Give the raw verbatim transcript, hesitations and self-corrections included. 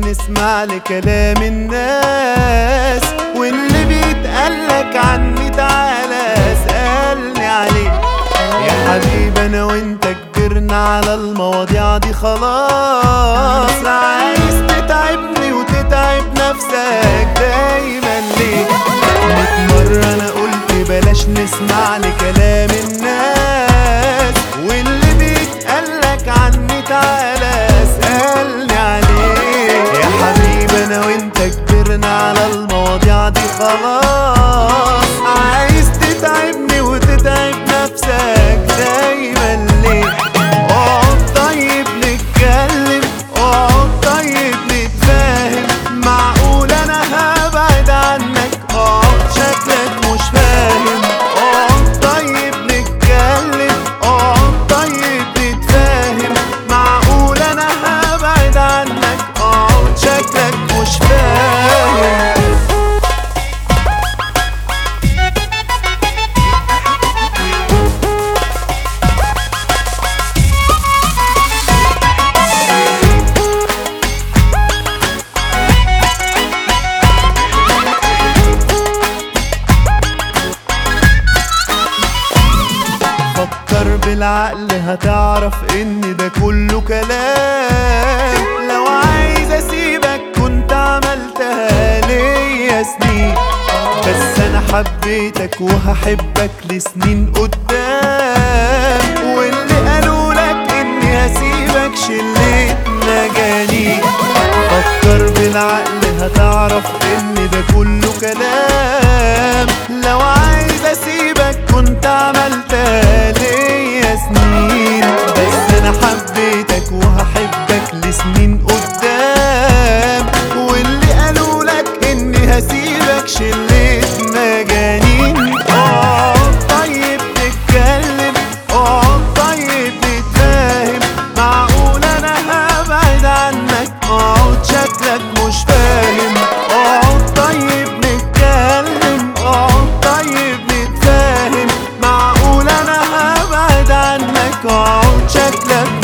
نسمع لكلام الناس، واللي بيتقالك عني تعالى اسألني عليه. يا حبيبي انا وانت كبرنا على المواضيع دي خلاص، عايز تتعبني وتتعب نفسك دايما ليه؟ ميت مرة انا قلت بلاش نسمع لكلام الناس، واللي بيتقالك عني تعالى اسألني عليه. يا حبيبي انا وانت كبرنا على المواضيع دي خلاص، عايز تتعبني وتتعب نفسك دايما ليه؟ اقعد طيب نتكلم، اقعد طيب نتفاهم، معقول انا هبعد عنك؟ اقعد شكلك مش فاهم. اقعد طيب نتكلم، اقعد طيب نتفاهم، معقول انا هبعد عنك؟ اقعد شكلك مش فاهم. فكر بالعقل هتعرف ان ده كله كلام. لو عايز اسيبك كنت عملتها ليا سنين، بس انا حبيتك وهحبك لسنين قدام، واللي قالوا لك اني هسيبك شليت مجانين. فكر بالعقل هتعرف ان ده كله كلام. لو عايز اسيبك كنت عملتها ليا سنين، بس انا حبيتك وهحبك لسنين قدام، واللي قالوا لك اني هسيبك شليت مجانين. اقعد طيب نتكلم، اقعد طيب نتفاهم، معقول انا هبعد عنك؟ اقعد شكلك مش فاهم. اقعد طيب نتكلم، اقعد طيب نتفاهم، معقول انا هبعد عنك؟ اقعد شكلك